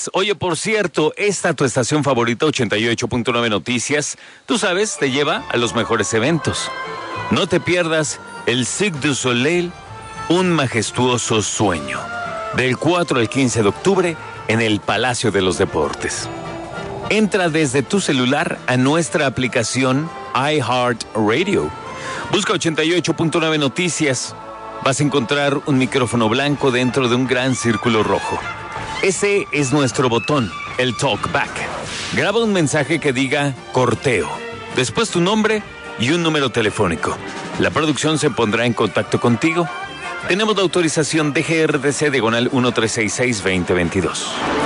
Oye, por cierto, esta tu estación favorita, 88.9 Noticias, tú sabes, te lleva a los mejores eventos. No te pierdas el Cirque du Soleil, un majestuoso sueño, del 4 al 15 de octubre en el Palacio de los Deportes. Entra desde tu celular a nuestra aplicación iHeartRadio. Busca 88.9 Noticias. Vas a encontrar un micrófono blanco dentro de un gran círculo rojo. Ese es nuestro botón, el Talkback. Graba un mensaje que diga corteo, después tu nombre y un número telefónico. La producción se pondrá en contacto contigo. Tenemos la autorización DGRTC diagonal 1366-2022.